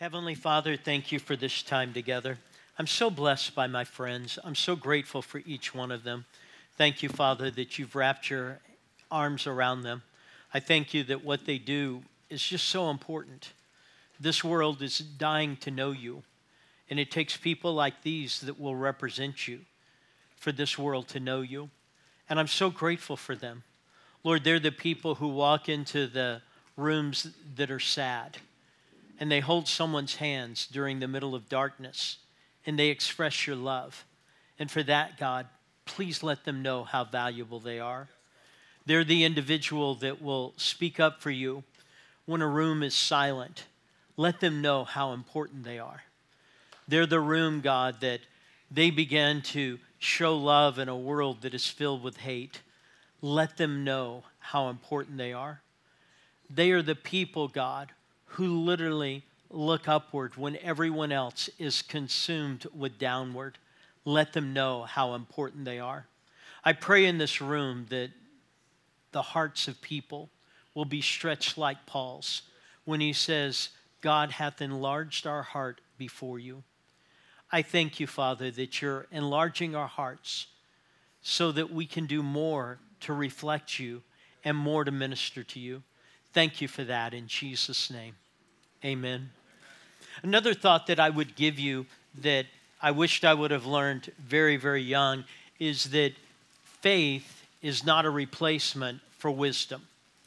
Heavenly Father, thank you for this time together. I'm so blessed by my friends. I'm so grateful for each one of them. Thank you, Father, that you've wrapped your arms around them. I thank you that what they do is just so important. This world is dying to know you, and it takes people like these that will represent you for this world to know you. And I'm so grateful for them. Lord, they're the people who walk into the rooms that are sad, and they hold someone's hands during the middle of darkness, and they express your love. And for that, God, please let them know how valuable they are. They're the individual that will speak up for you when a room is silent. Let them know how important they are. They're the room, God, that they begin to show love in a world that is filled with hate. Let them know how important they are. They are the people, God, who literally look upward when everyone else is consumed with downward. Let them know how important they are. I pray in this room that the hearts of people will be stretched like Paul's when he says, God hath enlarged our heart before you. I thank you, Father, that you're enlarging our hearts so that we can do more to reflect you and more to minister to you. Thank you for that in Jesus' name. Amen. Another thought that I would give you that I wished I would have learned very, very young is that faith is not a replacement for wisdom.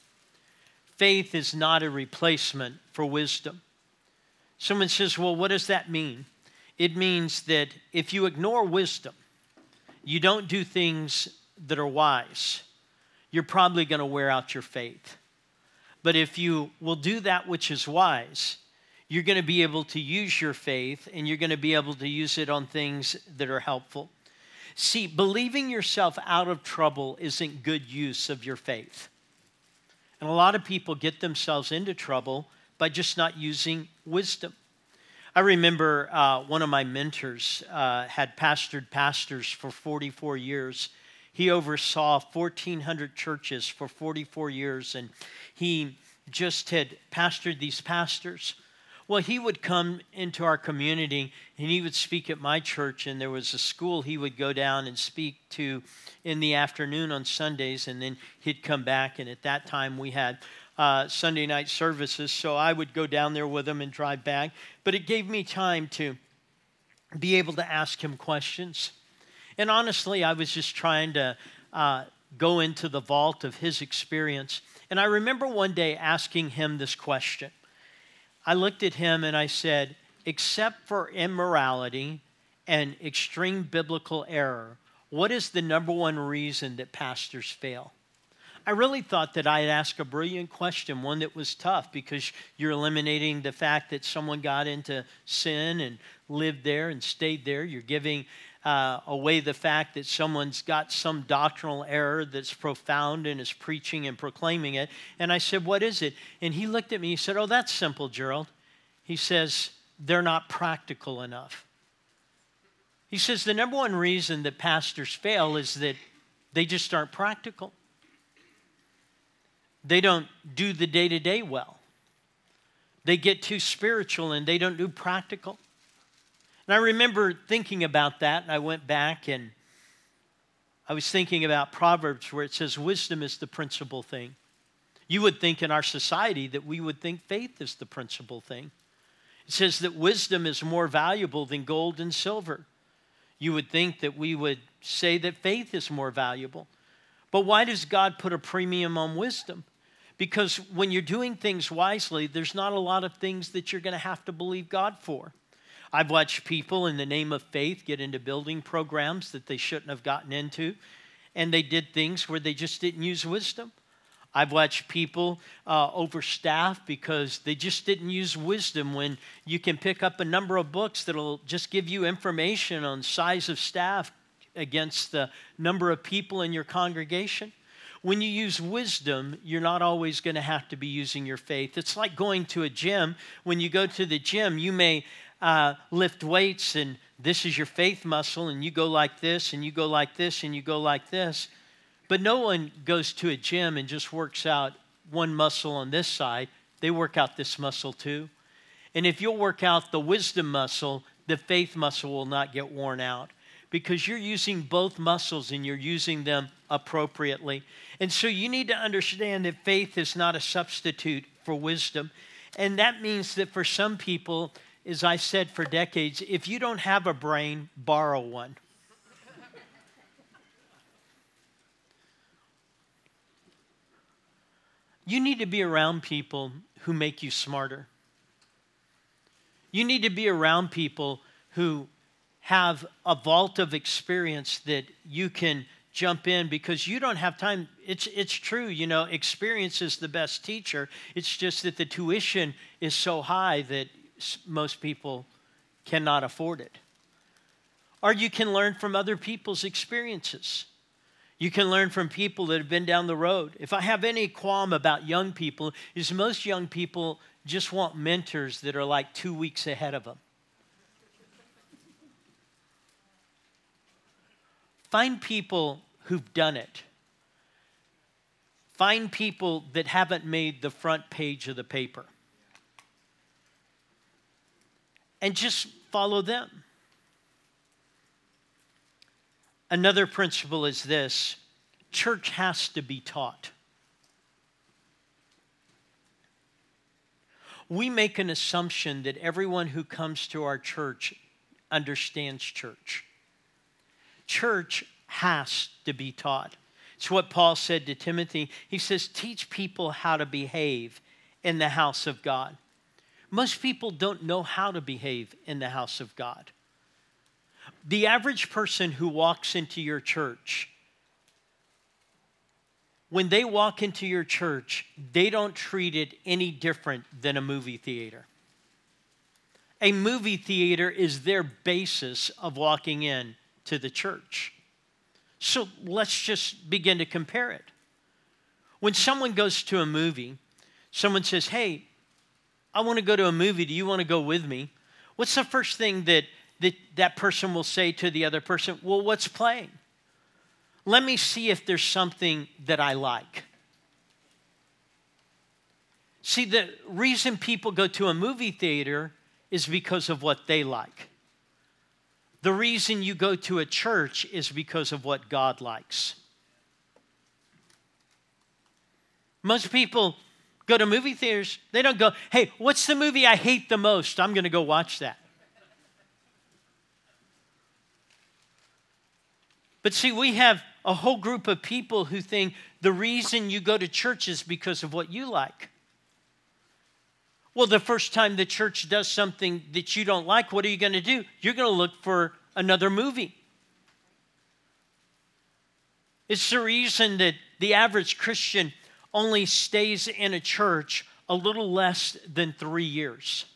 Faith is not a replacement for wisdom. Someone says, well, what does that mean? It means that if you ignore wisdom, you don't do things that are wise, you're probably going to wear out your faith. But if you will do that which is wise, you're going to be able to use your faith, and you're going to be able to use it on things that are helpful. See, believing yourself out of trouble isn't good use of your faith. And a lot of people get themselves into trouble by just not using wisdom. I remember one of my mentors had pastored pastors for 44 years. He oversaw 1,400 churches for 44 years, and he just had pastored these pastors. Well, he would come into our community, and he would speak at my church, and there was a school he would go down and speak to in the afternoon on Sundays, and then he'd come back, and at that time we had Sunday night services, so I would go down there with him and drive back. But it gave me time to be able to ask him questions. And honestly, I was just trying to go into the vault of his experience. And I remember one day asking him this question. I looked at him and I said, except for immorality and extreme biblical error, what is the number one reason that pastors fail? I really thought that I'd ask a brilliant question, one that was tough, because you're eliminating the fact that someone got into sin and lived there and stayed there. You're giving away the fact that someone's got some doctrinal error that's profound and is preaching and proclaiming it. And I said, what is it? And he looked at me, he said, oh, that's simple, Gerald. He says, they're not practical enough. He says, the number one reason that pastors fail is that they just aren't practical. They don't do the day-to-day well. They get too spiritual and they don't do practical. And I remember thinking about that, and I went back and I was thinking about Proverbs where it says wisdom is the principal thing. You would think in our society that we would think faith is the principal thing. It says that wisdom is more valuable than gold and silver. You would think that we would say that faith is more valuable. But why does God put a premium on wisdom? Because when you're doing things wisely, there's not a lot of things that you're going to have to believe God for. I've watched people in the name of faith get into building programs that they shouldn't have gotten into, and they did things where they just didn't use wisdom. I've watched people overstaff because they just didn't use wisdom when you can pick up a number of books that'll just give you information on size of staff against the number of people in your congregation. When you use wisdom, you're not always going to have to be using your faith. It's like going to a gym. When you go to the gym, you may lift weights, and this is your faith muscle, and you go like this, and you go like this, and you go like this. But no one goes to a gym and just works out one muscle on this side. They work out this muscle too. And if you'll work out the wisdom muscle, the faith muscle will not get worn out, because you're using both muscles and you're using them appropriately. And so you need to understand that faith is not a substitute for wisdom. And that means that for some people, as I said for decades, if you don't have a brain, borrow one. You need to be around people who make you smarter. You need to be around people who have a vault of experience that you can jump in, because you don't have time. It's true, experience is the best teacher. It's just that the tuition is so high that most people cannot afford it. Or you can learn from other people's experiences. You can learn from people that have been down the road. If I have any qualm about young people, is most young people just want mentors that are like 2 weeks ahead of them. Find people who've done it. Find people that haven't made the front page of the paper. And just follow them. Another principle is this: church has to be taught. We make an assumption that everyone who comes to our church understands church. Church has to be taught. It's what Paul said to Timothy. He says, teach people how to behave in the house of God. Most people don't know how to behave in the house of God. The average person who walks into your church, when they walk into your church, they don't treat it any different than a movie theater. A movie theater is their basis of walking in to the church. So let's just begin to compare it. When someone goes to a movie, someone says, hey, I want to go to a movie. Do you want to go with me? What's the first thing that person will say to the other person? Well, what's playing? Let me see if there's something that I like. See, the reason people go to a movie theater is because of what they like. The reason you go to a church is because of what God likes. Most people go to movie theaters, they don't go, hey, what's the movie I hate the most? I'm going to go watch that. But see, we have a whole group of people who think the reason you go to church is because of what you like. Well, the first time the church does something that you don't like, what are you going to do? You're going to look for another movie. It's the reason that the average Christian only stays in a church a little less than 3 years.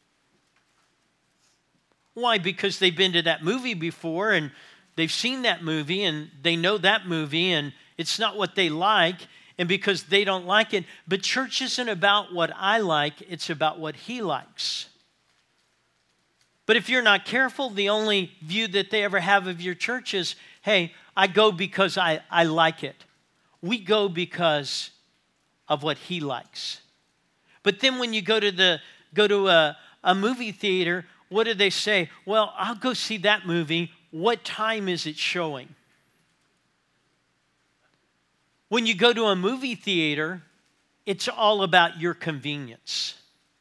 Why? Because they've been to that movie before, and they've seen that movie, and they know that movie, and it's not what they like, and because they don't like it. But church isn't about what I like, it's about what He likes. But if you're not careful, the only view that they ever have of your church is, hey, I go because I like it. We go because of what He likes. But then when you go to a movie theater, what do they say? Well, I'll go see that movie. What time is it showing? When you go to a movie theater, it's all about your convenience.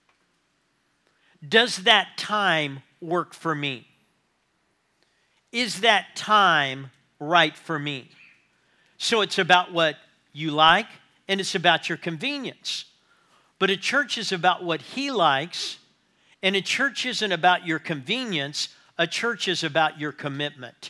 Does that time work for me? Is that time right for me? So it's about what you like, and it's about your convenience. But a church is about what He likes, and a church isn't about your convenience. A church is about your commitment.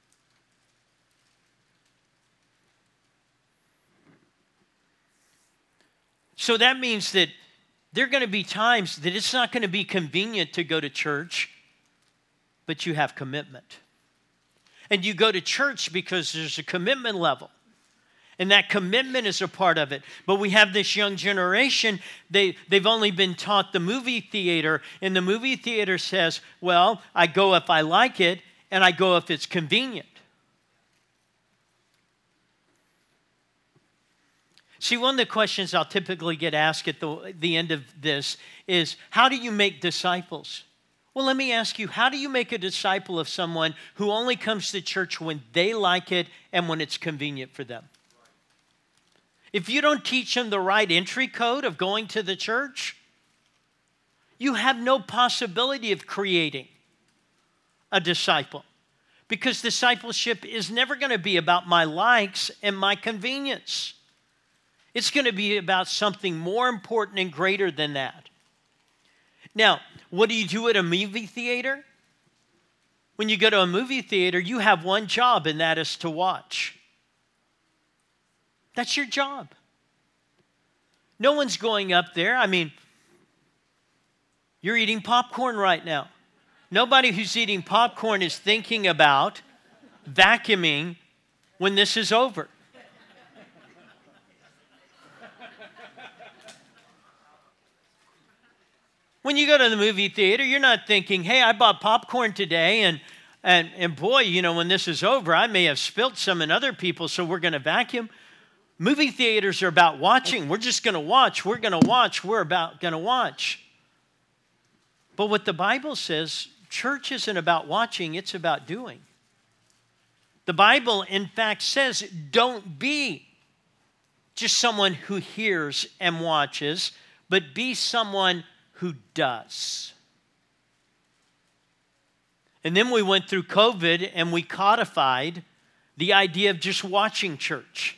So that means that there are going to be times that it's not going to be convenient to go to church, but you have commitment. And you go to church because there's a commitment level. And that commitment is a part of it. But we have this young generation, they've only been taught the movie theater, and the movie theater says, well, I go if I like it, and I go if it's convenient. See, one of the questions I'll typically get asked at the end of this is, how do you make disciples? Well, let me ask you, how do you make a disciple of someone who only comes to church when they like it and when it's convenient for them? If you don't teach them the right entry code of going to the church, you have no possibility of creating a disciple, because discipleship is never going to be about my likes and my convenience. It's going to be about something more important and greater than that. Now, what do you do at a movie theater? When you go to a movie theater, you have one job, and that is to watch. That's your job. No one's going up there. I mean, you're eating popcorn right now. Nobody who's eating popcorn is thinking about vacuuming when this is over. When you go to the movie theater, you're not thinking, hey, I bought popcorn today, and boy, you know, when this is over, I may have spilt some in other people, so we're going to vacuum. Movie theaters are about watching. We're just going to watch. We're going to watch. We're about going to watch. But what the Bible says, church isn't about watching, it's about doing. The Bible, in fact, says, don't be just someone who hears and watches, but be someone who does. And then we went through COVID and we codified the idea of just watching church.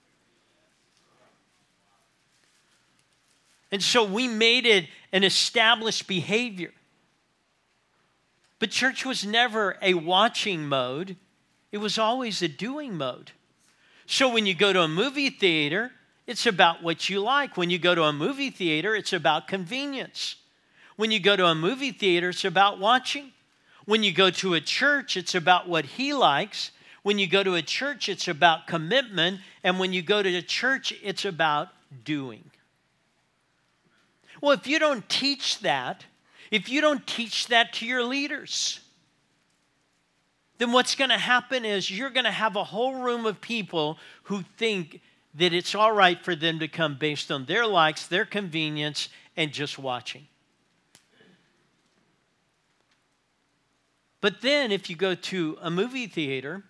And so we made it an established behavior. But church was never a watching mode. It was always a doing mode. So when you go to a movie theater, it's about what you like. When you go to a movie theater, it's about convenience. When you go to a movie theater, it's about watching. When you go to a church, it's about what he likes. When you go to a church, it's about commitment. And when you go to a church, it's about doing. Well, if you don't teach that, if you don't teach that to your leaders, then what's going to happen is you're going to have a whole room of people who think that it's all right for them to come based on their likes, their convenience, and just watching. But then if you go to a movie theater,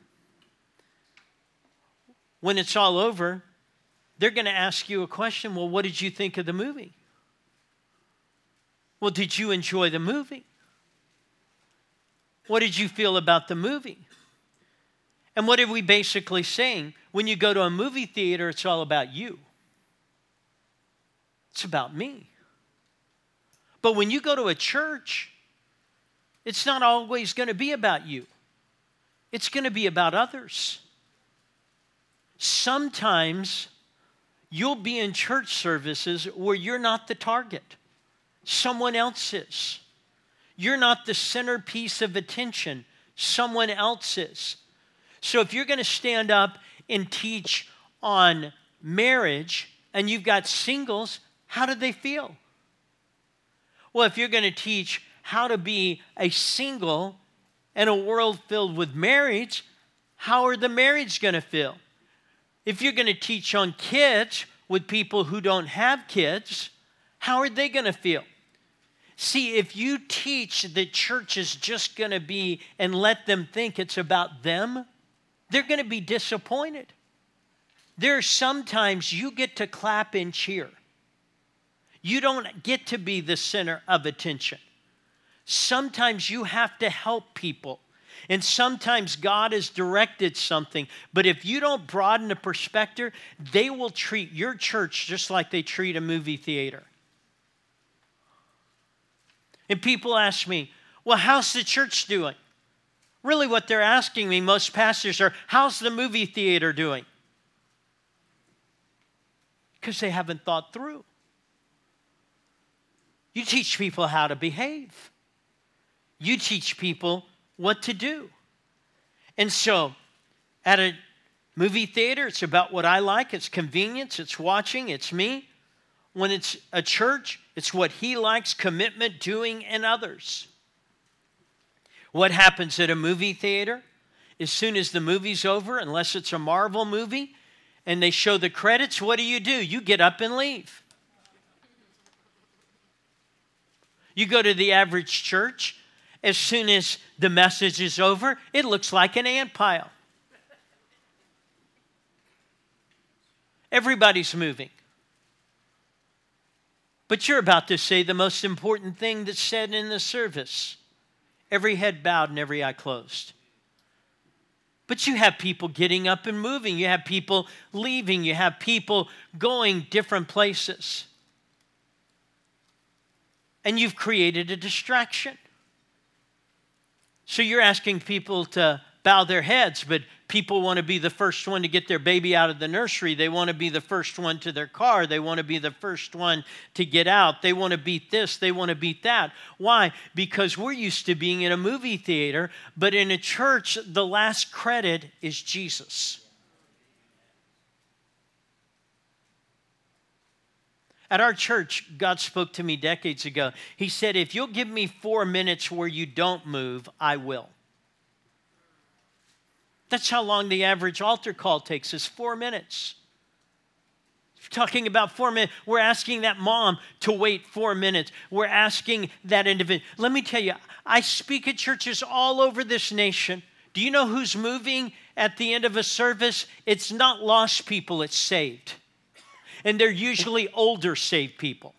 when it's all over, they're going to ask you a question. Well, what did you think of the movie? Well, did you enjoy the movie? What did you feel about the movie? And what are we basically saying? When you go to a movie theater, it's all about you. It's about me. But when you go to a church, it's not always going to be about you. It's going to be about others. Sometimes you'll be in church services where you're not the target. Someone else is. You're not the centerpiece of attention. Someone else is. So if you're going to stand up and teach on marriage and you've got singles, how do they feel? Well, if you're going to teach how to be a single in a world filled with marriage, how are the marrieds going to feel? If you're going to teach on kids with people who don't have kids, how are they going to feel? See, if you teach that church is just going to be and let them think it's about them, they're going to be disappointed. There are sometimes you get to clap and cheer. You don't get to be the center of attention. Sometimes you have to help people. And sometimes God has directed something. But if you don't broaden the perspective, they will treat your church just like they treat a movie theater. And people ask me, well, how's the church doing? Really what they're asking me, most pastors, are, how's the movie theater doing? Because they haven't thought through. You teach people how to behave. You teach people what to do. And so, at a movie theater, it's about what I like. It's convenience. It's watching. It's me. When it's a church, it's what he likes, commitment, doing, and others. What happens at a movie theater? As soon as the movie's over, unless it's a Marvel movie, and they show the credits, what do? You get up and leave. You go to the average church, as soon as the message is over, it looks like an ant pile. Everybody's moving. But you're about to say the most important thing that's said in the service. Every head bowed and every eye closed. But you have people getting up and moving. You have people leaving. You have people going different places. And you've created a distraction. So you're asking people to bow their heads, but people want to be the first one to get their baby out of the nursery. They want to be the first one to their car. They want to be the first one to get out. They want to beat this. They want to beat that. Why? Because we're used to being in a movie theater, but in a church, the last credit is Jesus. At our church, God spoke to me decades ago. He said, if you'll give me 4 minutes where you don't move, I will. That's how long the average altar call takes, is 4 minutes. We're talking about 4 minutes. We're asking that mom to wait 4 minutes. We're asking that individual. Let me tell you, I speak at churches all over this nation. Do you know who's moving at the end of a service? It's not lost people, it's saved. And they're usually older saved people.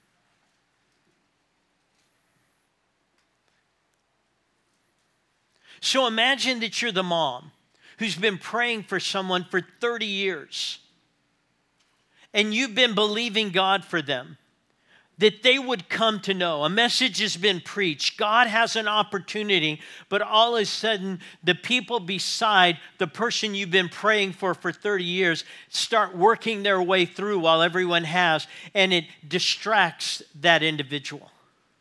So imagine that you're the mom who's been praying for someone for 30 years. And you've been believing God for them, that they would come to know. A message has been preached. God has an opportunity, but all of a sudden, the people beside the person you've been praying for 30 years start working their way through while everyone has, and it distracts that individual.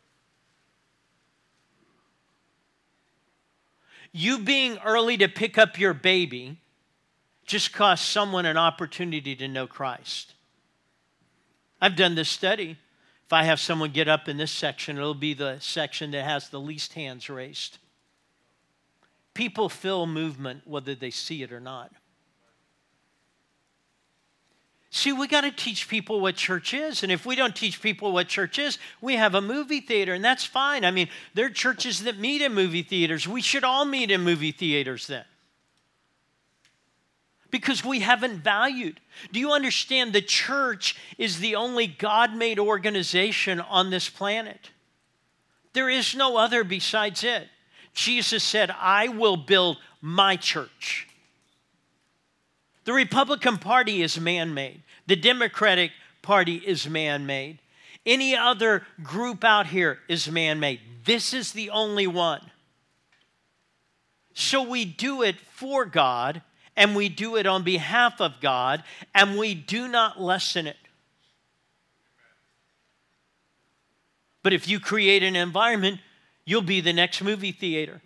You being early to pick up your baby just cost someone an opportunity to know Christ. I've done this study. If I have someone get up in this section, it'll be the section that has the least hands raised. People feel movement whether they see it or not. See, we got to teach people what church is. And if we don't teach people what church is, we have a movie theater, and that's fine. I mean, there are churches that meet in movie theaters. We should all meet in movie theaters then. Because we haven't valued. Do you understand the church is the only God-made organization on this planet? There is no other besides it. Jesus said, I will build my church. The Republican Party is man-made. The Democratic Party is man-made. Any other group out here is man-made. This is the only one. So we do it for God, and we do it on behalf of God, and we do not lessen it. But if you create an environment, you'll be the next movie theater.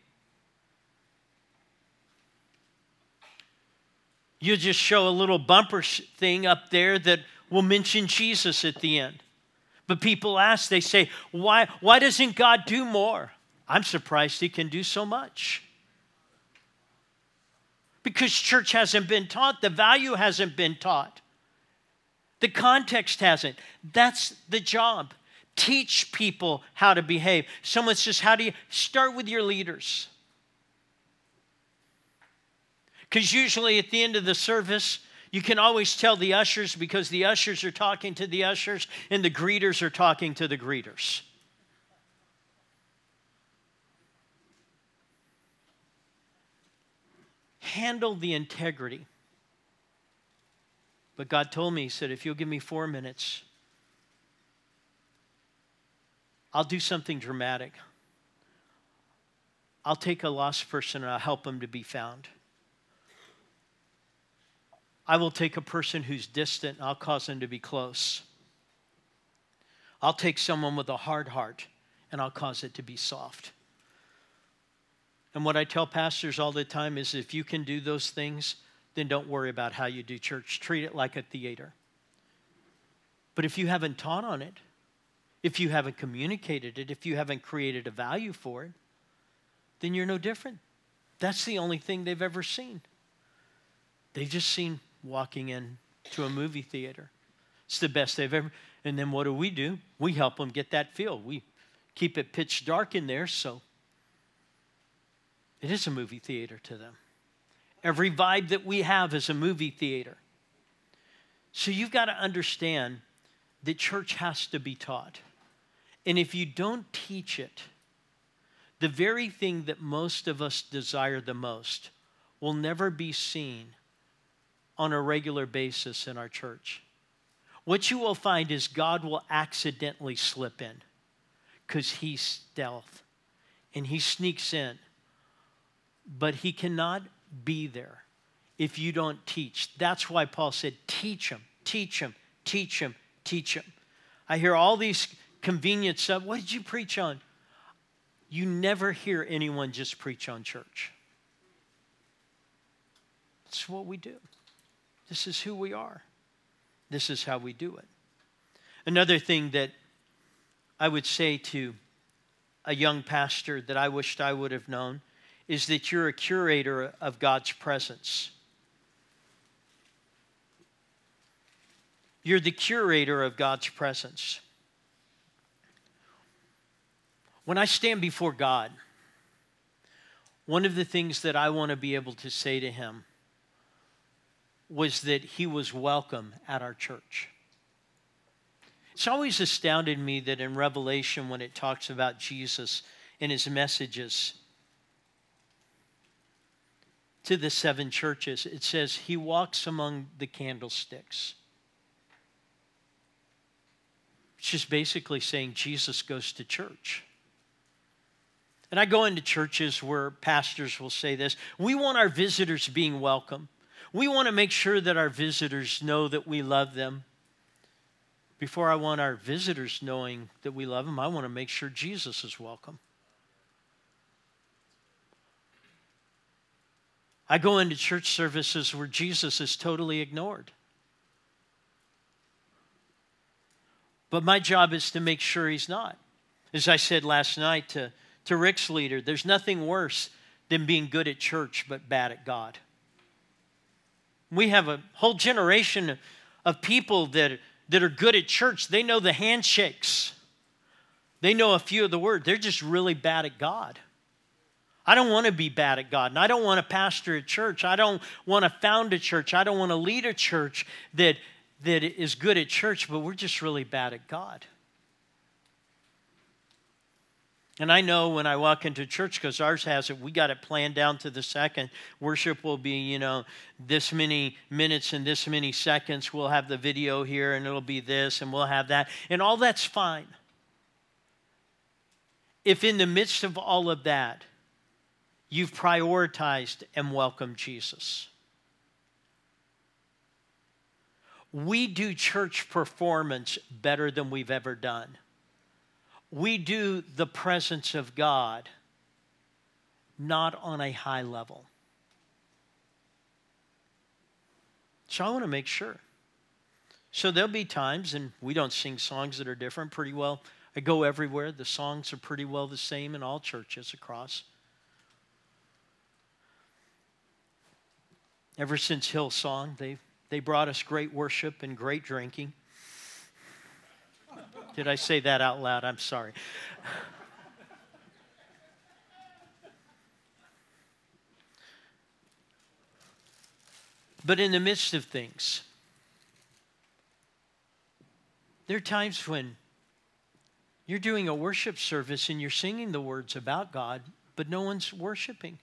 You'll just show a little bumper thing up there that will mention Jesus at the end. But people ask, they say, why doesn't God do more? I'm surprised he can do so much. Because church hasn't been taught. The value hasn't been taught. The context hasn't. That's the job. Teach people how to behave. Someone says, how do you start with your leaders? Because usually at the end of the service, you can always tell the ushers because the ushers are talking to the ushers and the greeters are talking to the greeters. Handle the integrity. But God told me, he said, if you'll give me 4 minutes, I'll do something dramatic. I'll take a lost person and I'll help them to be found. I will take a person who's distant and I'll cause them to be close. I'll take someone with a hard heart and I'll cause it to be soft. And what I tell pastors all the time is if you can do those things, then don't worry about how you do church. Treat it like a theater. But if you haven't taught on it, if you haven't communicated it, if you haven't created a value for it, then you're no different. That's the only thing they've ever seen. They've just seen walking into a movie theater. It's the best they've ever. And then what do? We help them get that feel. We keep it pitch dark in there, so it is a movie theater to them. Every vibe that we have is a movie theater. So you've got to understand that church has to be taught. And if you don't teach it, the very thing that most of us desire the most will never be seen on a regular basis in our church. What you will find is God will accidentally slip in because he's stealth and he sneaks in. But he cannot be there if you don't teach. That's why Paul said, teach him, teach him, teach him, teach him. I hear all these convenient stuff. What did you preach on? You never hear anyone just preach on church. That's what we do. This is who we are. This is how we do it. Another thing that I would say to a young pastor that I wished I would have known is that you're a curator of God's presence. You're the curator of God's presence. When I stand before God, one of the things that I want to be able to say to him was that he was welcome at our church. It's always astounded me that in Revelation, when it talks about Jesus and his messages to the 7 churches, it says he walks among the candlesticks. It's just basically saying Jesus goes to church. And I go into churches where pastors will say this: we want our visitors being welcome. We want to make sure that our visitors know that we love them. Before I want our visitors knowing that we love them, I want to make sure Jesus is welcome. I go into church services where Jesus is totally ignored. But my job is to make sure he's not. As I said last night to Rick's leader, there's nothing worse than being good at church but bad at God. We have a whole generation of people that are good at church. They know the handshakes. They know a few of the words. They're just really bad at God. I don't want to be bad at God, and I don't want to pastor a church. I don't want to found a church. I don't want to lead a church that is good at church, but we're just really bad at God. And I know when I walk into church, because ours has it, we got it planned down to the second. Worship will be, this many minutes and this many seconds. We'll have the video here, and it'll be this, and we'll have that. And all that's fine. If in the midst of all of that, you've prioritized and welcomed Jesus. We do church performance better than we've ever done. We do the presence of God not on a high level. So I want to make sure. So there'll be times, and we don't sing songs that are different pretty well. I go everywhere. The songs are pretty well the same in all churches across. Ever since Hillsong, they brought us great worship and great drinking. Did I say that out loud? I'm sorry. But in the midst of things, there are times when you're doing a worship service and you're singing the words about God, but no one's worshiping.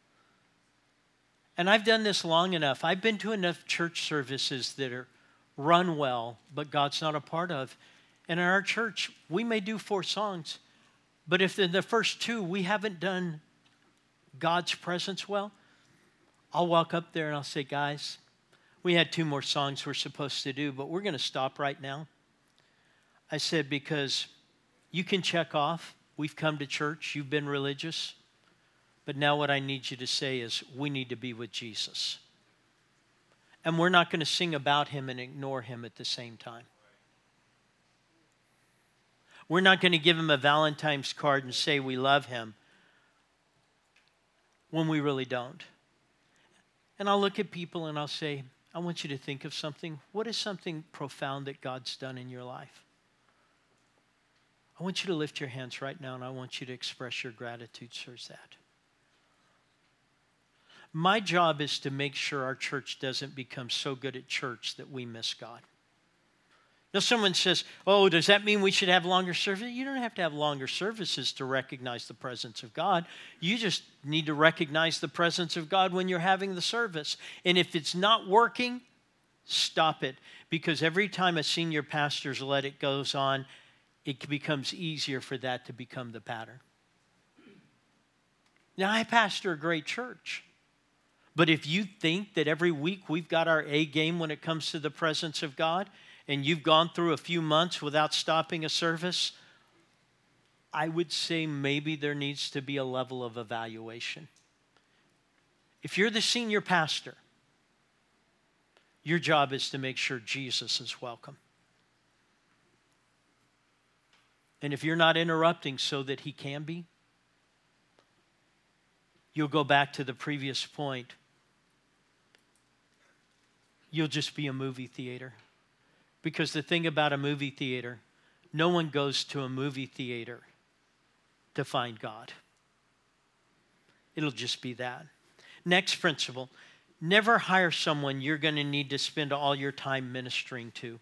And I've done this long enough. I've been to enough church services that are run well, but God's not a part of. And in our church, we may do 4 songs, but if in the first 2 we haven't done God's presence well, I'll walk up there and I'll say, guys, we had 2 more songs we're supposed to do, but we're going to stop right now. I said, because you can check off, we've come to church, you've been religious, but now what I need you to say is, we need to be with Jesus. And we're not going to sing about him and ignore him at the same time. We're not going to give him a Valentine's card and say we love him when we really don't. And I'll look at people and I'll say, I want you to think of something. What is something profound that God's done in your life? I want you to lift your hands right now, and I want you to express your gratitude towards that. My job is to make sure our church doesn't become so good at church that we miss God. Now, someone says, oh, does that mean we should have longer services? You don't have to have longer services to recognize the presence of God. You just need to recognize the presence of God when you're having the service. And if it's not working, stop it. Because every time a senior pastor's let it goes on, it becomes easier for that to become the pattern. Now, I pastor a great church. But if you think that every week we've got our A game when it comes to the presence of God, and you've gone through a few months without stopping a service, I would say maybe there needs to be a level of evaluation. If you're the senior pastor, your job is to make sure Jesus is welcome. And if you're not interrupting so that he can be, you'll go back to the previous point. You'll just be a movie theater. Because the thing about a movie theater, no one goes to a movie theater to find God. It'll just be that. Next principle, never hire someone you're going to need to spend all your time ministering to.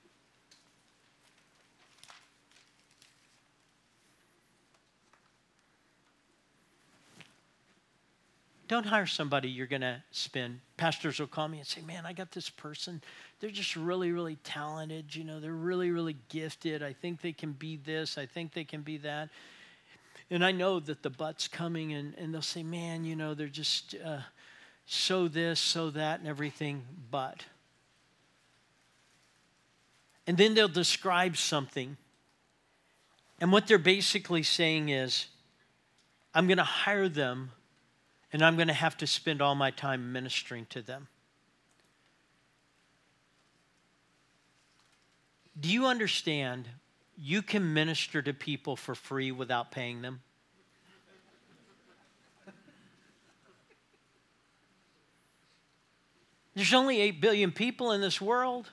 Don't hire somebody you're going to spend. Pastors will call me and say, man, I got this person. They're just really, really talented. You know, they're really, really gifted. I think they can be this. I think they can be that. And I know that the but's coming, and they'll say, man, you know, they're just so this, so that, and everything, but. And then they'll describe something. And what they're basically saying is, I'm going to hire them, and I'm going to have to spend all my time ministering to them. Do you understand you can minister to people for free without paying them? There's only 8 billion people in this world.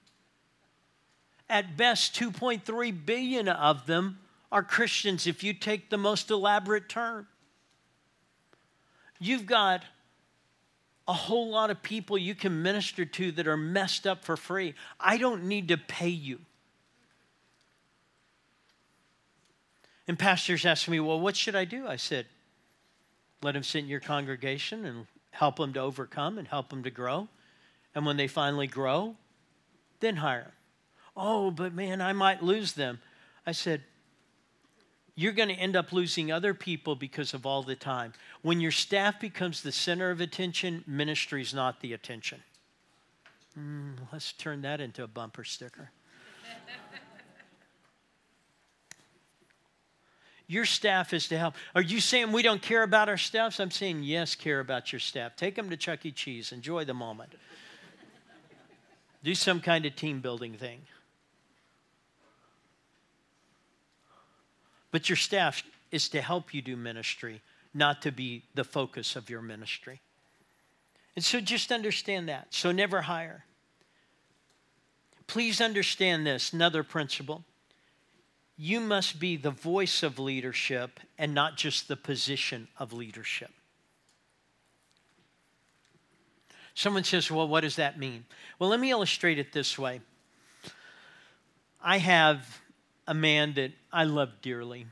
At best, 2.3 billion of them are Christians if you take the most elaborate term. You've got a whole lot of people you can minister to that are messed up for free. I don't need to pay you. And pastors ask me, well, what should I do? I said, let them sit in your congregation and help them to overcome and help them to grow. And when they finally grow, then hire them. Oh, but man, I might lose them. I said, you're going to end up losing other people because of all the time. When your staff becomes the center of attention, ministry is not the attention. Let's turn that into a bumper sticker. Your staff is to help. Are you saying we don't care about our staffs? I'm saying yes, care about your staff. Take them to Chuck E. Cheese. Enjoy the moment. Do some kind of team building thing. But your staff is to help you do ministry, not to be the focus of your ministry. And so just understand that. So never hire. Please understand this, another principle. You must be the voice of leadership and not just the position of leadership. Someone says, well, what does that mean? Well, let me illustrate it this way. I have a man that I love dearly.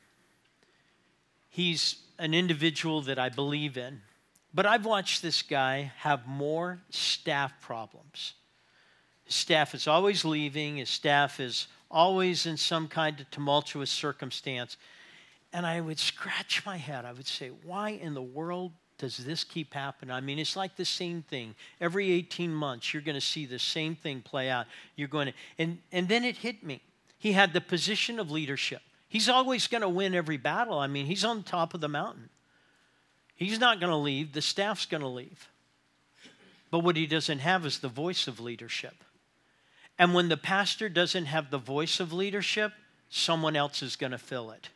He's an individual that I believe in. But I've watched this guy have more staff problems. His staff is always leaving. His staff is always in some kind of tumultuous circumstance. And I would scratch my head. I would say, why in the world does this keep happening? I mean, it's like the same thing. Every 18 months, you're going to see the same thing play out. You're going to, and then it hit me. He had the position of leadership. He's always going to win every battle. I mean, he's on top of the mountain. He's not going to leave. The staff's going to leave. But what he doesn't have is the voice of leadership. And when the pastor doesn't have the voice of leadership, someone else is going to fill it.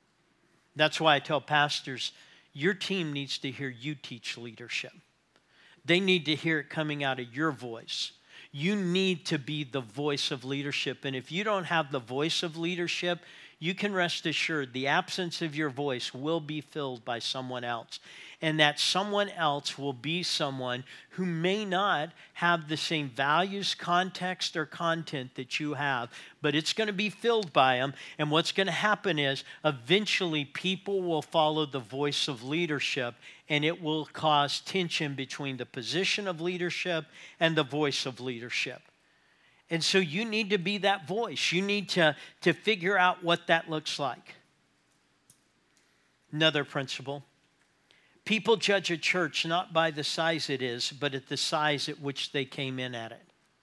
That's why I tell pastors, your team needs to hear you teach leadership. They need to hear it coming out of your voice. You need to be the voice of leadership. And if you don't have the voice of leadership, you can rest assured the absence of your voice will be filled by someone else. And that someone else will be someone who may not have the same values, context, or content that you have, but it's going to be filled by them. And what's going to happen is eventually people will follow the voice of leadership, and it will cause tension between the position of leadership and the voice of leadership. And so you need to be that voice. You need to figure out what that looks like. Another principle. People judge a church not by the size it is, but at the size at which they came in at it.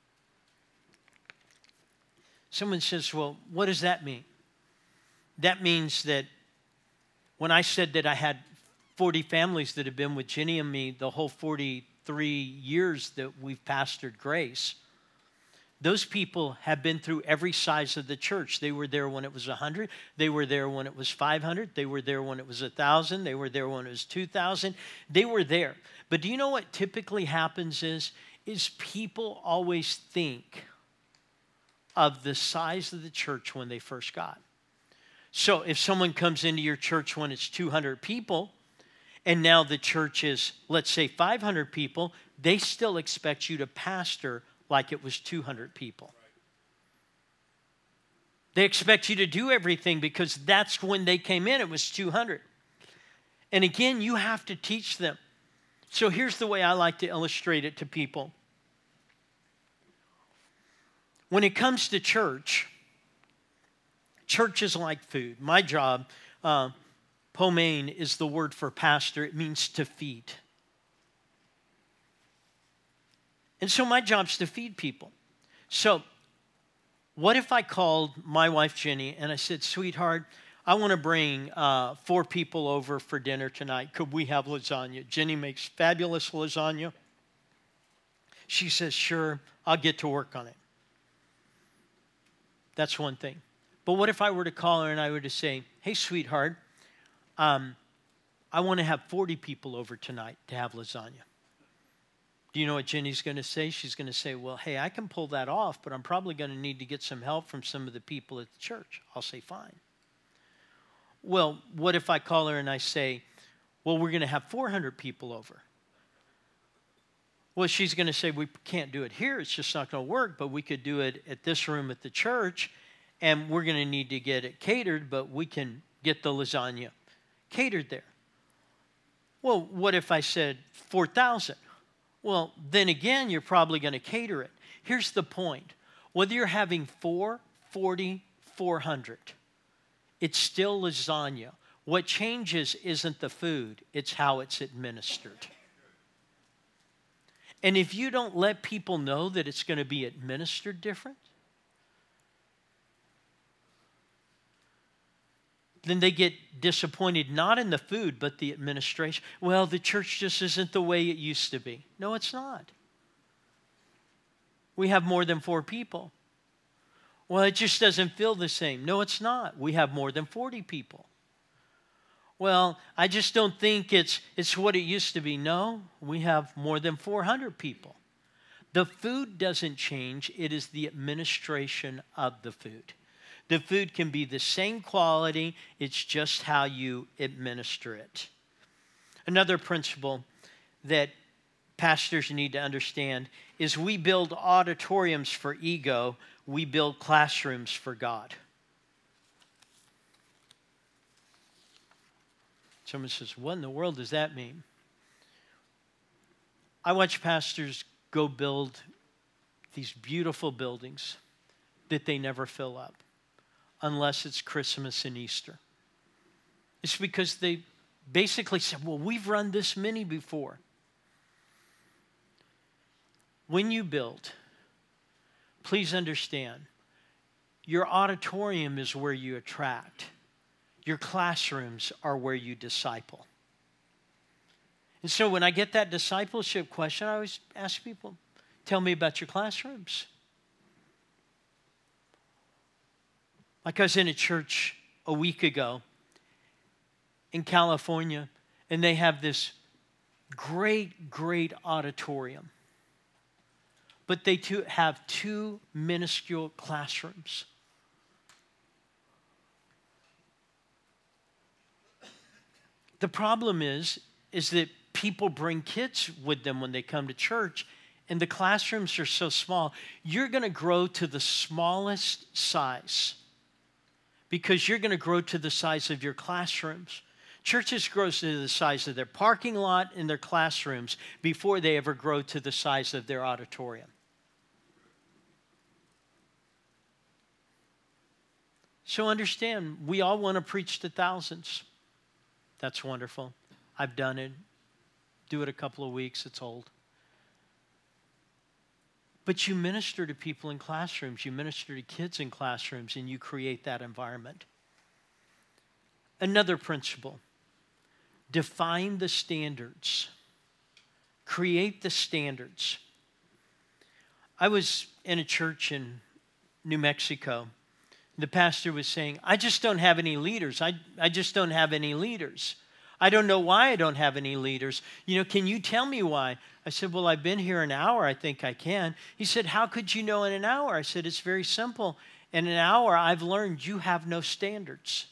Someone says, well, what does that mean? That means that when I said that I had 40 families that have been with Jenny and me the whole 43 years that we've pastored Grace, those people have been through every size of the church. They were there when it was 100. They were there when it was 500. They were there when it was 1,000. They were there when it was 2,000. They were there. But do you know what typically happens is people always think of the size of the church when they first got. So if someone comes into your church when it's 200 people, and now the church is, let's say, 500 people, they still expect you to pastor like it was 200 people. They expect you to do everything because that's when they came in, it was 200. And again, you have to teach them. So here's the way I like to illustrate it to people. When it comes to church, church is like food. My job, pomain is the word for pastor. It means to feed. And so my job's to feed people. So what if I called my wife, Jenny, and I said, sweetheart, I want to bring 4 people over for dinner tonight. Could we have lasagna? Jenny makes fabulous lasagna. She says, sure, I'll get to work on it. That's one thing. But what if I were to call her and I were to say, hey, sweetheart, I want to have 40 people over tonight to have lasagna. Do you know what Jenny's going to say? She's going to say, well, hey, I can pull that off, but I'm probably going to need to get some help from some of the people at the church. I'll say, fine. Well, what if I call her and I say, well, we're going to have 400 people over? Well, she's going to say, we can't do it here. It's just not going to work, but we could do it at this room at the church, and we're going to need to get it catered, but we can get the lasagna catered there. Well, what if I said 4,000? Well, then again, you're probably going to cater it. Here's the point. Whether you're having 4, 40, 400, it's still lasagna. What changes isn't the food, it's how it's administered. And if you don't let people know that it's going to be administered different, then they get disappointed, not in the food, but the administration. Well, the church just isn't the way it used to be. No, it's not. We have more than 4 people. Well, it just doesn't feel the same. No, it's not. We have more than 40 people. Well, I just don't think it's what it used to be. No, we have more than 400 people. The food doesn't change. It is the administration of the food. The food can be the same quality. It's just how you administer it. Another principle that pastors need to understand is we build auditoriums for ego. We build classrooms for God. Someone says, what in the world does that mean? I watch pastors go build these beautiful buildings that they never fill up unless it's Christmas and Easter. It's because they basically said, well, we've run this many before. When you build, please understand, your auditorium is where you attract. Your classrooms are where you disciple. And so when I get that discipleship question, I always ask people, tell me about your classrooms. Like I was in a church a week ago in California, and they have this great auditorium. But they have two minuscule classrooms. The problem is that people bring kids with them when they come to church, and the classrooms are so small. You're going to grow to the smallest size because you're going to grow to the size of your classrooms. Churches grow to the size of their parking lot and their classrooms before they ever grow to the size of their auditorium. So understand, we all want to preach to thousands. That's wonderful. I've done it. Do it a couple of weeks, it's old. But you minister to people in classrooms, you minister to kids in classrooms, and you create that environment. Another principle, define the standards. Create the standards. I was in a church in New Mexico. The pastor was saying, I just don't have any leaders. I just don't have any leaders. I don't know why I don't have any leaders. Can you tell me why? I said, well, I've been here an hour. I think I can. He said, how could you know in an hour? I said, it's very simple. In an hour, I've learned you have no standards.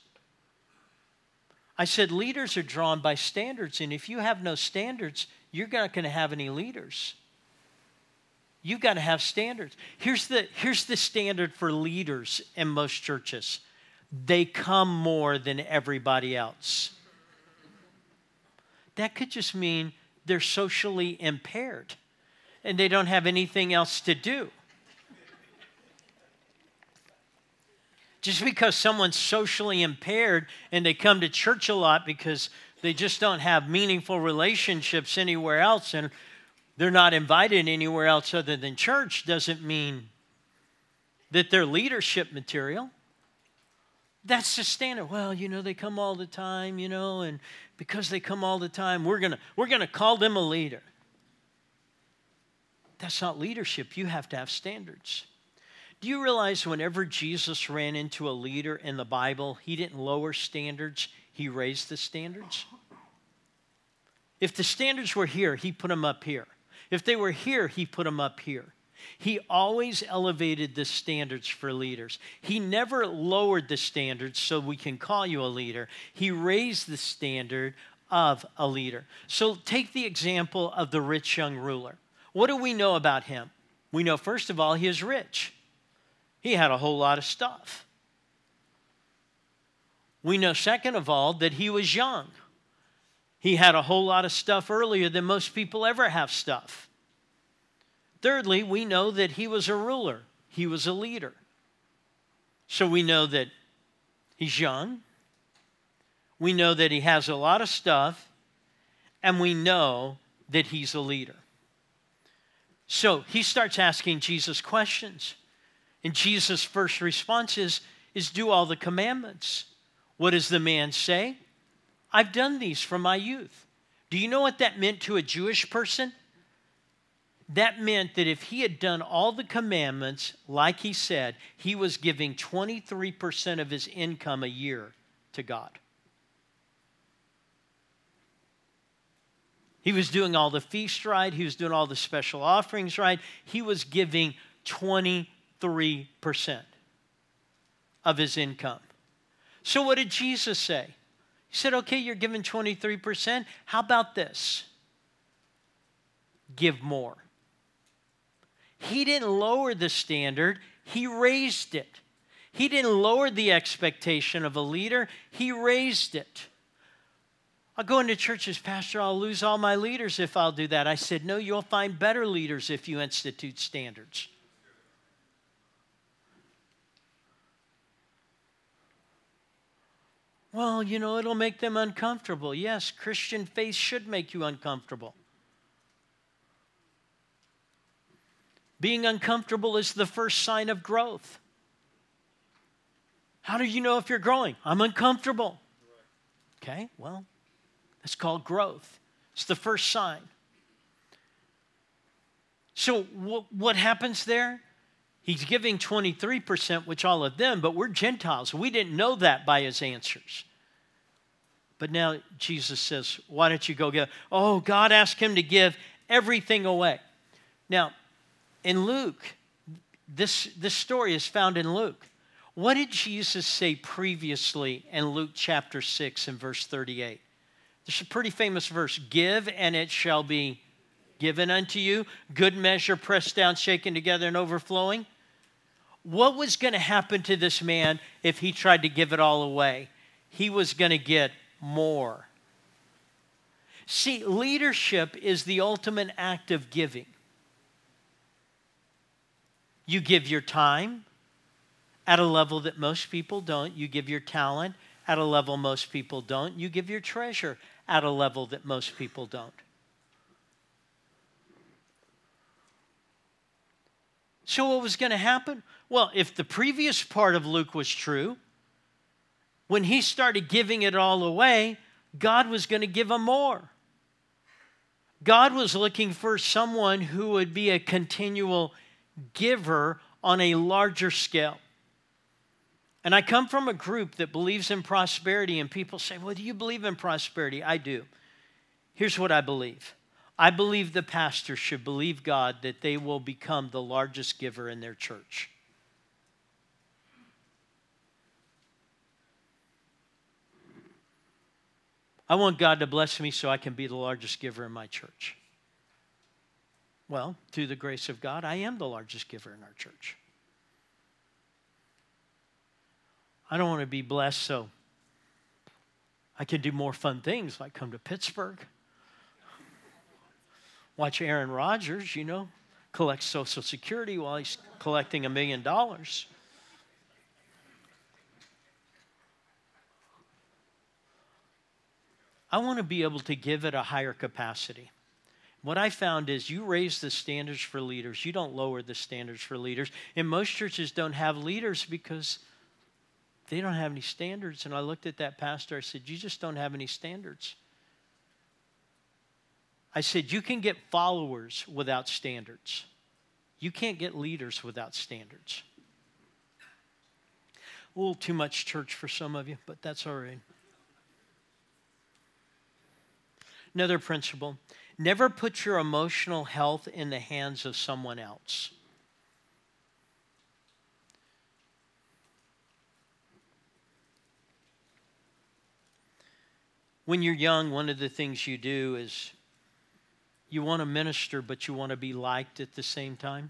I said, leaders are drawn by standards. And if you have no standards, you're not going to have any leaders. You've got to have standards. Here's the standard for leaders in most churches. They come more than everybody else. That could just mean they're socially impaired and they don't have anything else to do. Just because someone's socially impaired and they come to church a lot because they just don't have meaningful relationships anywhere else and they're not invited anywhere else other than church doesn't mean that they're leadership material. That's the standard. Well, they come all the time, and because they come all the time, we're gonna call them a leader. That's not leadership. You have to have standards. Do you realize whenever Jesus ran into a leader in the Bible, he didn't lower standards, he raised the standards? If the standards were here, he put them up here. If they were here, he put them up here. He always elevated the standards for leaders. He never lowered the standards so we can call you a leader. He raised the standard of a leader. So take the example of the rich young ruler. What do we know about him? We know, first of all, he is rich. He had a whole lot of stuff. We know, second of all, that he was young. He had a whole lot of stuff earlier than most people ever have stuff. Thirdly, we know that he was a ruler. He was a leader. So we know that he's young. We know that he has a lot of stuff. And we know that he's a leader. So he starts asking Jesus questions. And Jesus' first response is do all the commandments. What does the man say? I've done these from my youth. Do you know what that meant to a Jewish person? That meant that if he had done all the commandments, like he said, he was giving 23% of his income a year to God. He was doing all the feasts right. He was doing all the special offerings right. He was giving 23% of his income. So what did Jesus say? He said, okay, you're giving 23%. How about this? Give more. He didn't lower the standard, he raised it. He didn't lower the expectation of a leader, he raised it. I'll go into churches, Pastor, I'll lose all my leaders if I'll do that. I said, no, you'll find better leaders if you institute standards. Well, it'll make them uncomfortable. Yes, Christian faith should make you uncomfortable. Being uncomfortable is the first sign of growth. How do you know if you're growing? I'm uncomfortable. Okay, well, that's called growth. It's the first sign. So what happens there? He's giving 23%, which all of them, but we're Gentiles. We didn't know that by his answers. But now Jesus says, why don't you go give? Oh, God asked him to give everything away. Now, in Luke, this story is found in Luke. What did Jesus say previously in Luke chapter 6 and verse 38? There's a pretty famous verse. Give and it shall be given unto you. Good measure, pressed down, shaken together, and overflowing. What was going to happen to this man if he tried to give it all away? He was going to get more. See, leadership is the ultimate act of giving. You give your time at a level that most people don't. You give your talent at a level most people don't. You give your treasure at a level that most people don't. So what was going to happen? Well, if the previous part of Luke was true, when he started giving it all away, God was going to give him more. God was looking for someone who would be a continual giver on a larger scale. And I come from a group that believes in prosperity, and people say, well, do you believe in prosperity? I do. Here's what I believe. I believe the pastor should believe God that they will become the largest giver in their church. I want God to bless me so I can be the largest giver in my church. Well, through the grace of God, I am the largest giver in our church. I don't want to be blessed so I can do more fun things like come to Pittsburgh, watch Aaron Rodgers, collect Social Security while he's collecting $1 million. I want to be able to give at a higher capacity. What I found is you raise the standards for leaders. You don't lower the standards for leaders. And most churches don't have leaders because they don't have any standards. And I looked at that pastor. I said, you just don't have any standards. I said, you can get followers without standards. You can't get leaders without standards. A little too much church for some of you, but that's all right. Another principle, never put your emotional health in the hands of someone else. When you're young, one of the things you do is you want to minister, but you want to be liked at the same time.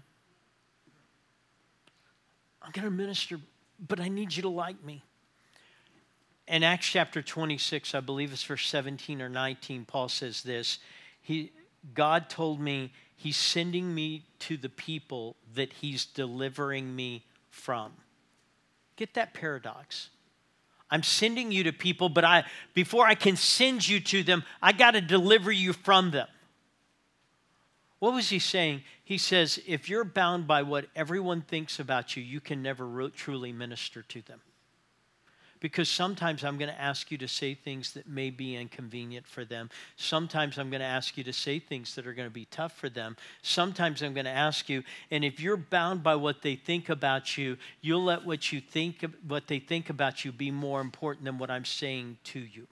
I'm going to minister, but I need you to like me. In Acts chapter 26, I believe it's verse 17 or 19, Paul says this. God told me he's sending me to the people that he's delivering me from. Get that paradox. I'm sending you to people, but before I can send you to them, I got to deliver you from them. What was he saying? He says, if you're bound by what everyone thinks about you, you can never truly minister to them. Because sometimes I'm going to ask you to say things that may be inconvenient for them. Sometimes I'm going to ask you to say things that are going to be tough for them. Sometimes I'm going to ask you, and if you're bound by what they think about you, you'll let what they think about you be more important than what I'm saying to you.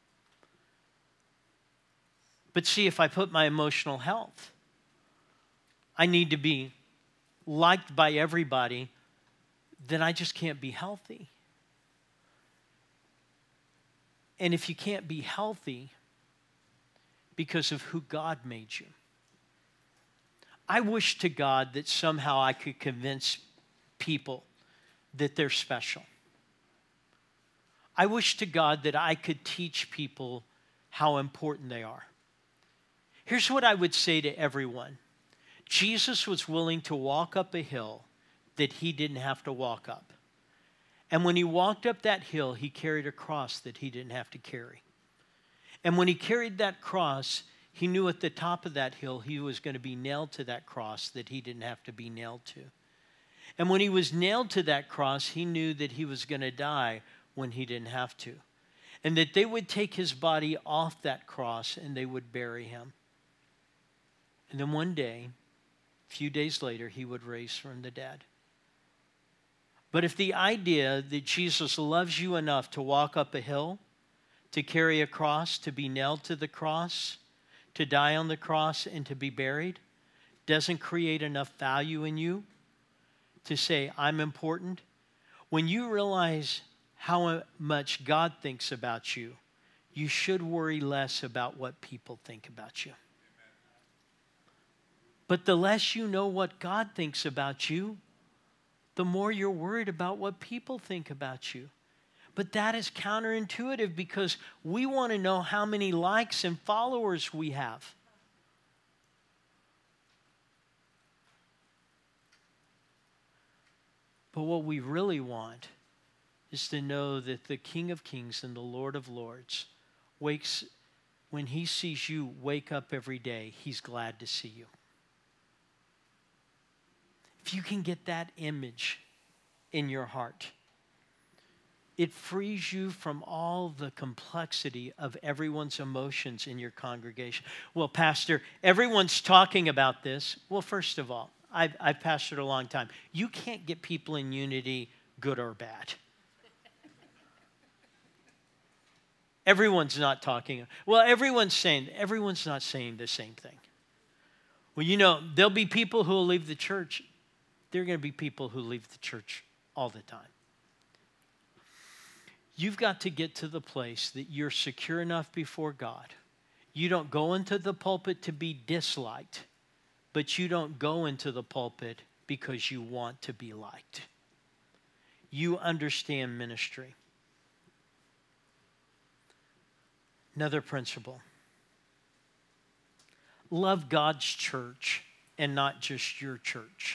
But see, if I put my emotional health, I need to be liked by everybody, then I just can't be healthy. And if you can't be healthy because of who God made you, I wish to God that somehow I could convince people that they're special. I wish to God that I could teach people how important they are. Here's what I would say to everyone. Jesus was willing to walk up a hill that he didn't have to walk up. And when he walked up that hill, he carried a cross that he didn't have to carry. And when he carried that cross, he knew at the top of that hill he was going to be nailed to that cross that he didn't have to be nailed to. And when he was nailed to that cross, he knew that he was going to die when he didn't have to. And that they would take his body off that cross and they would bury him. And then one day, a few days later, he would rise from the dead. But if the idea that Jesus loves you enough to walk up a hill to carry a cross, to be nailed to the cross, to die on the cross, and to be buried doesn't create enough value in you to say, I'm important? When you realize how much God thinks about you, you should worry less about what people think about you. But the less you know what God thinks about you, the more you're worried about what people think about you. But that is counterintuitive because we want to know how many likes and followers we have. But what we really want is to know that the King of Kings and the Lord of Lords when he sees you wake up every day, he's glad to see you. If you can get that image in your heart, it frees you from all the complexity of everyone's emotions in your congregation. Well, Pastor, everyone's talking about this. Well, first of all, I've pastored a long time. You can't get people in unity, good or bad. Everyone's not talking. Well, everyone's not saying the same thing. Well, there'll be people who will leave the church. There are going to be people who leave the church all the time. You've got to get to the place that you're secure enough before God. You don't go into the pulpit to be disliked, but you don't go into the pulpit because you want to be liked. You understand ministry. Another principle. Love God's church and not just your church.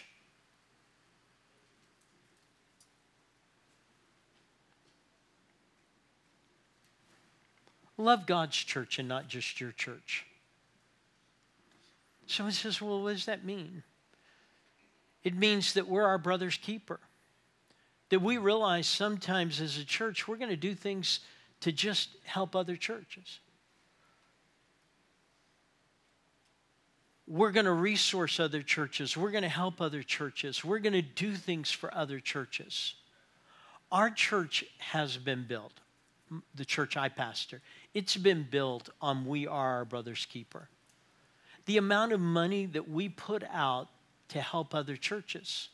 Love God's church and not just your church. Someone says, well, what does that mean? It means that we're our brother's keeper. That we realize sometimes as a church, we're going to do things to just help other churches. We're going to resource other churches. We're going to help other churches. We're going to do things for other churches. Our church has been built. The church I pastor, it's been built on we are our brother's keeper. The amount of money that we put out to help other churches.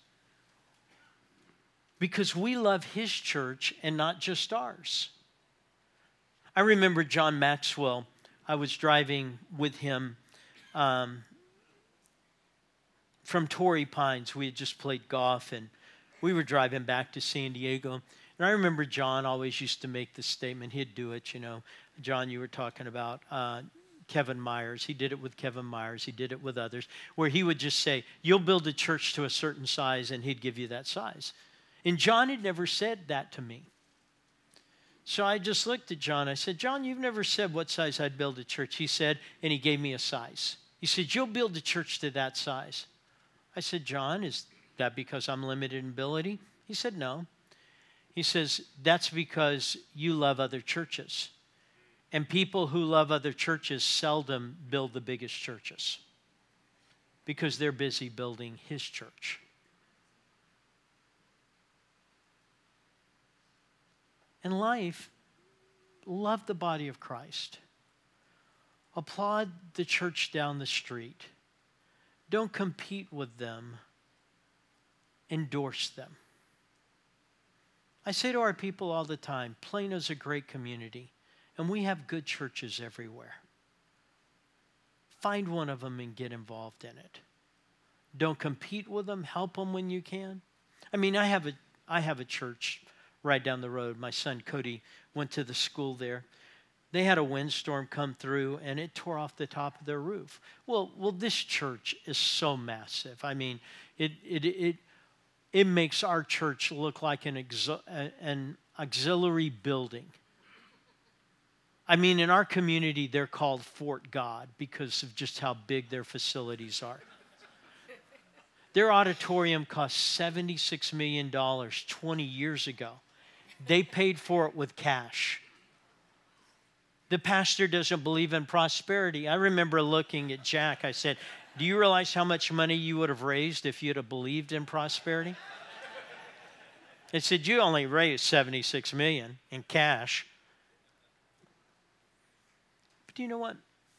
Because we love his church and not just ours. I remember John Maxwell. I was driving with him from Torrey Pines. We had just played golf and we were driving back to San Diego. And I remember John always used to make this statement. He'd do it, John, you were talking about Kevin Myers. He did it with Kevin Myers. He did it with others, where he would just say, you'll build a church to a certain size, and he'd give you that size. And John had never said that to me. So I just looked at John. I said, John, you've never said what size I'd build a church. He said, and he gave me a size. He said, you'll build a church to that size. I said, John, is that because I'm limited in ability? He said, no. He says, that's because you love other churches. And people who love other churches seldom build the biggest churches because they're busy building his church. In life, love the body of Christ. Applaud the church down the street. Don't compete with them. Endorse them. I say to our people all the time, Plano's a great community, and we have good churches everywhere. Find one of them and get involved in it. Don't compete with them. Help them when you can. I mean, I have a church right down the road. My son Cody went to the school there. They had a windstorm come through, and it tore off the top of their roof. Well, this church is so massive. I mean, it makes our church look like an auxiliary building. I mean, in our community, they're called Fort God because of just how big their facilities are. Their auditorium cost $76 million 20 years ago. They paid for it with cash. The pastor doesn't believe in prosperity. I remember looking at Jack. I said, do you realize how much money you would have raised if you'd have believed in prosperity? It said, you only raised $76 million in cash. But you know what?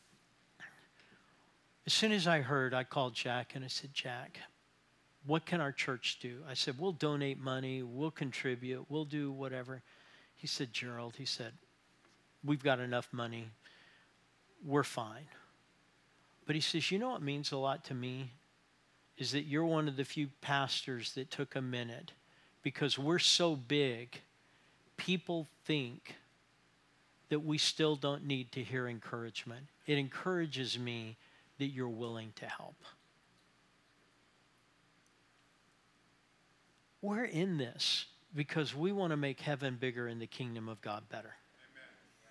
As soon as I heard, I called Jack and I said, Jack, what can our church do? I said, we'll donate money, we'll contribute, we'll do whatever. He said, Gerald, he said, we've got enough money. We're fine. But he says, you know what means a lot to me? Is that you're one of the few pastors that took a minute, because we're so big, people think that we still don't need to hear encouragement. It encourages me that you're willing to help. We're in this because we want to make heaven bigger and the kingdom of God better. Amen.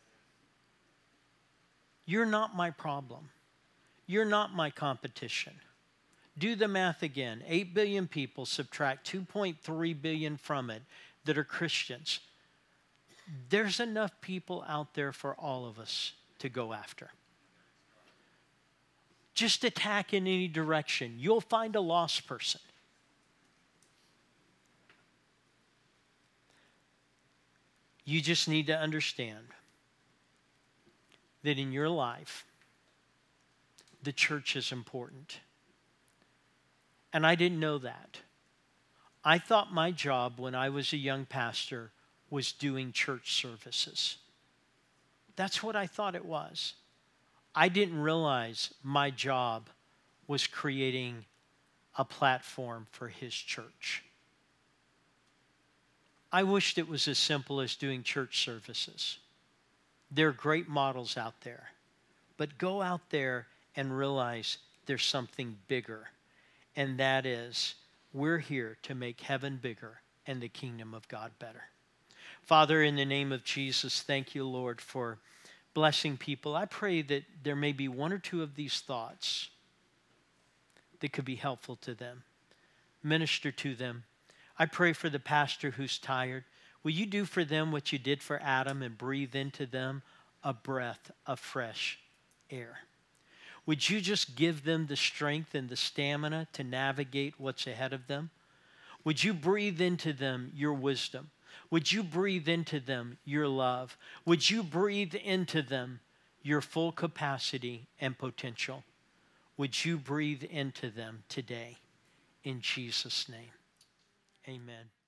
You're not my problem. You're not my competition. Do the math again. 8 billion people, subtract 2.3 billion from it that are Christians. There's enough people out there for all of us to go after. Just attack in any direction. You'll find a lost person. You just need to understand that in your life, the church is important. And I didn't know that. I thought my job when I was a young pastor was doing church services. That's what I thought it was. I didn't realize my job was creating a platform for his church. I wished it was as simple as doing church services. There are great models out there. But go out there and realize there's something bigger. And that is, we're here to make heaven bigger and the kingdom of God better. Father, in the name of Jesus, thank you, Lord, for blessing people. I pray that there may be one or two of these thoughts that could be helpful to them. Minister to them. I pray for the pastor who's tired. Will you do for them what you did for Adam and breathe into them a breath of fresh air? Would you just give them the strength and the stamina to navigate what's ahead of them? Would you breathe into them your wisdom? Would you breathe into them your love? Would you breathe into them your full capacity and potential? Would you breathe into them today? In Jesus' name, amen.